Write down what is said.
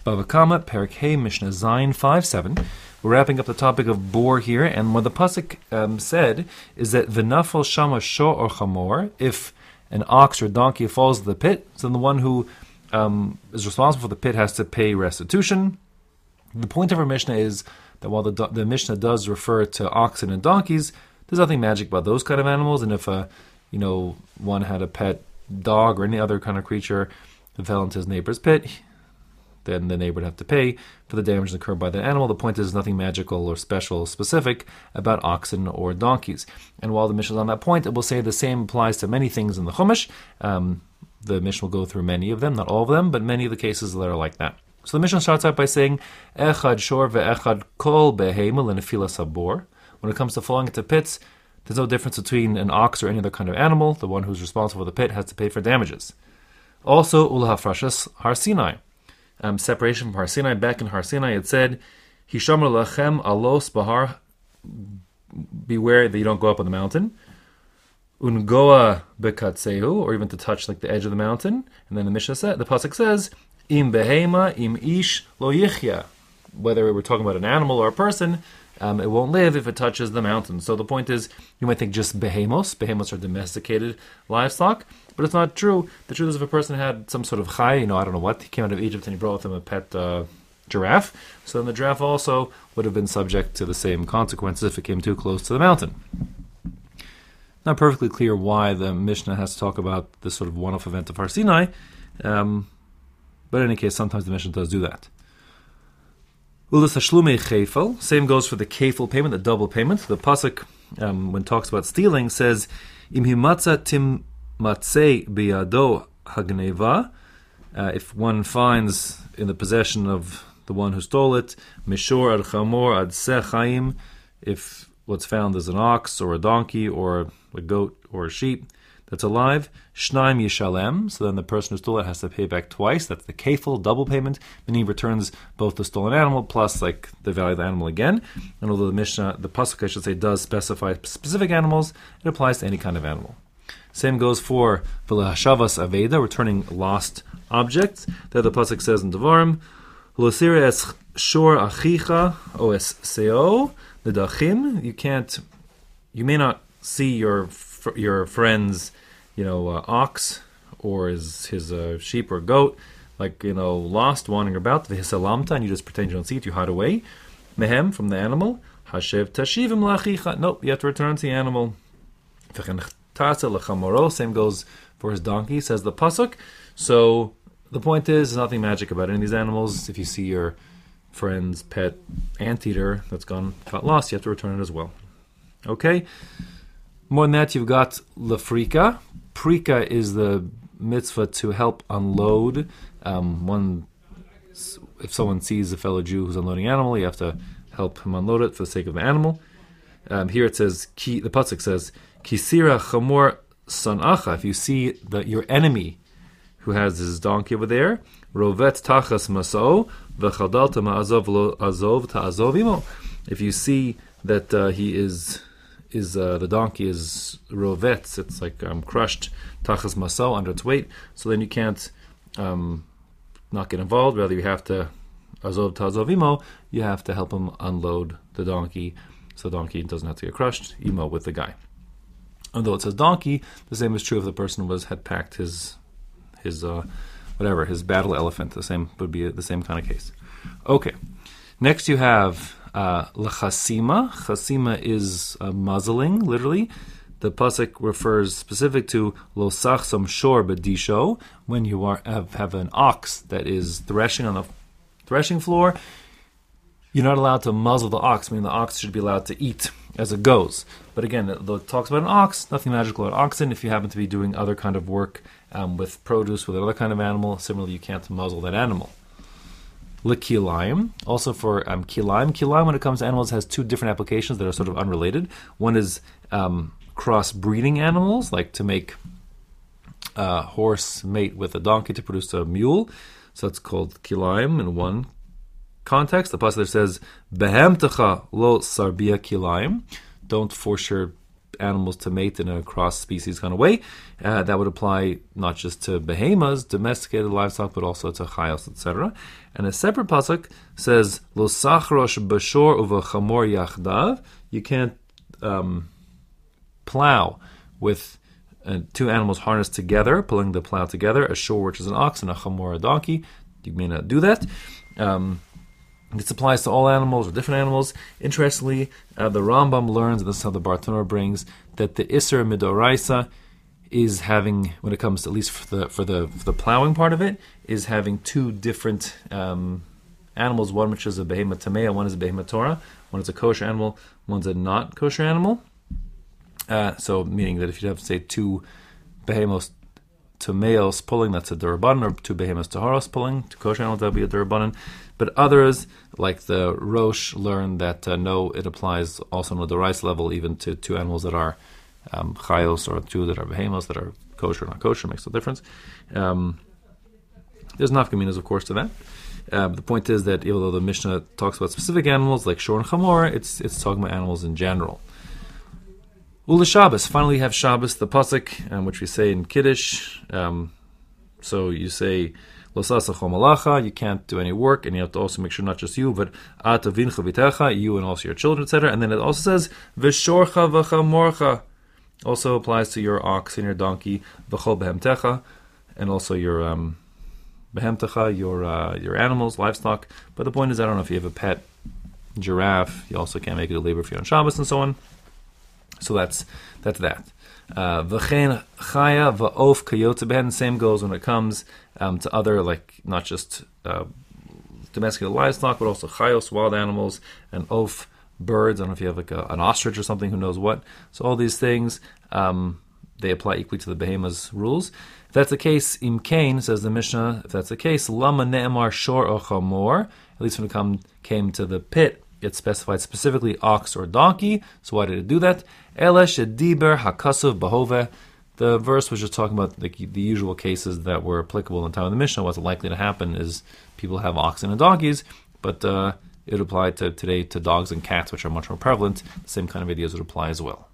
Bava Kama, Perek Hey, Mishnah Zayin 5:7. We're wrapping up the topic of boar here, and what the pasuk said is that v'nafal shama sho or chamor, if an ox or donkey falls to the pit, so then the one who is responsible for the pit has to pay restitution. The point of our Mishnah is that while the Mishnah does refer to oxen and donkeys, there's nothing magic about those kind of animals, and if one had a pet dog or any other kind of creature that fell into his neighbor's pit, then the neighbor would have to pay for the damage incurred by that animal. The point is nothing magical or special or specific about oxen or donkeys. And while the Mishnah is on that point, it will say the same applies to many things in the Chumash. The Mishnah will go through many of them, not all of them, but many of the cases that are like that. So the Mishnah starts out by saying, Echad shor ve'echad kol behema l'nefila sabor. When it comes to falling into pits, there's no difference between an ox or any other kind of animal. The one who's responsible for the pit has to pay for damages. Also, ulahafrashas har Sinai. Separation from Har Sinai. Back in Har Sinai it said, Hishamar lachem alos bahar, beware that you don't go up on the mountain. Ungoa bekatsehu, or even to touch like the edge of the mountain. And then the pasuk says, Im behema im ish lo yichya. Whether we're talking about an animal or a person, it won't live if it touches the mountain. So the point is, you might think just behemos. Behemos are domesticated livestock, but it's not true. The truth is, if a person had some sort of chai, I don't know what, he came out of Egypt and he brought with him a pet giraffe, so then the giraffe also would have been subject to the same consequences if it came too close to the mountain. Not perfectly clear why the Mishnah has to talk about this sort of one-off event of Har Sinai, but in any case, sometimes the Mishnah does do that. Same goes for the kefil payment, the double payment. The pasuk, when it talks about stealing, says, Im himatza tim matzei biyado hagneva. If one finds in the possession of the one who stole it, mishor ad chamor ad sechaim, if what's found is an ox or a donkey or a goat or a sheep that's alive, shnaim yishalem, so then the person who stole it has to pay back twice. That's the kefil, double payment, meaning he returns both the stolen animal plus like the value of the animal again. And although the pasuk I should say, does specify specific animals, it applies to any kind of animal. Same goes for v'lehashavas aveda, returning lost objects. That the pasuk says in Devarim, L'osir es shor achicha o es seo l'dachim. You may not see your friend's, ox or his sheep or goat, lost, wandering about, v'hisalamta, and you just pretend you don't see it, you hide away. Mehem, from the animal, hashev tashivim lachicha. Nope, you have to return to the animal. V'chen tasa l'chamoro. Same goes for his donkey, says the pasuk. So the point is, there's nothing magic about any of these animals. If you see your friend's pet anteater that's got lost, you have to return it as well. Okay. More than that, you've got lefrika. Prika is the mitzvah to help unload. If someone sees a fellow Jew who's unloading an animal, you have to help him unload it for the sake of the animal. Here it says, the pasuk says, Kisira chamor sanacha. If you see your enemy who has his donkey over there, rovet tachas maso v'chadalta ma'azov lo azov ta'azov imo. If you see that the donkey is rovetz, it's like crushed tachas maso, under its weight, so then you can't not get involved. Rather, you have to azov ta'azov imo, you have to help him unload the donkey so the donkey doesn't have to get crushed, imo, with the guy. Although it says donkey, the same is true if the person had packed his battle elephant. The same would be the same kind of case. Okay, next you have l'chasima. Chasima is muzzling, literally. The pasuk refers specific to lo sachsam shor bedisho, when you have an ox that is threshing on the threshing floor. You're not allowed to muzzle the ox, meaning the ox should be allowed to eat as it goes. But again, it talks about an ox, nothing magical about oxen. If you happen to be doing other kind of work with produce, with another kind of animal, similarly you can't muzzle that animal. L'kilayim, also for kilayim. Kilayim, when it comes to animals, has two different applications that are sort of unrelated. One is cross-breeding animals, like to make a horse mate with a donkey to produce a mule. So it's called kilayim in one context. The pasuk says, "Behemtecha lo sarbia kilayim." Don't force your animals to mate in a cross-species kind of way. That would apply not just to behemoths, domesticated livestock, but also to chayos, etc. And a separate pasuk says, "Lo sachrosh b'shor uv'chamor yachdav." You can't plow with two animals harnessed together, pulling the plow together, a shor, which is an ox, and a chamor, a donkey. You may not do that. This applies to all animals or different animals. Interestingly, the Rambam learns, and this is how the Bartanura brings, that the Isser Midoraisa is having, when it comes to, at least for the plowing part of it, is having two different animals. One which is a behemoth tamea, one is a behemoth Torah. One is a kosher animal, one's a not kosher animal. So meaning that if you have, say, two behemoths tameos pulling, that's a durabanan, or two behemoths taharos pulling, two kosher animals, that would be a durabanan. But others, like the Rosh, learn that no, it applies also on the Dorais level, even to two animals that are chayos, or two that are behemoths, that are kosher or not kosher, makes no difference. There's nafkaminas, of course, to that. The point is that even though the Mishnah talks about specific animals like shor and chamor, it's talking about animals in general. Ula Shabbos. Finally, you have Shabbos, the pasuk, which we say in Kiddush. So you say, Lo sasachol malacha, you can't do any work, and you have to also make sure not just you, but Ata vincha vitecha, you and also your children, etc. And then it also says, V'shorcha v'chamorcha, also applies to your ox and your donkey, V'chol behemtecha, and also your behemtecha, your animals, livestock. But the point is, I don't know if you have a pet giraffe, you also can't make it a labor for you on Shabbos and so on. So that's that. V'chein chaya v'of kayotze behen. Same goes when it comes to other, like not just domesticated livestock, but also chayos, wild animals, and oaf, birds. I don't know if you have like an ostrich or something, who knows what. So all these things, they apply equally to the behemoth's rules. If that's the case, im kain, says the Mishnah, if that's the case, lama ne'emar shor or chamor, at least when it came to the pit, it specified specifically ox or donkey. So why did it do that? Elesh diber hakasuv bahove. The verse was just talking about the usual cases that were applicable in the time of the Mishnah. What's likely to happen is people have oxen and donkeys, but it applied to today to dogs and cats, which are much more prevalent. The same kind of ideas would apply as well.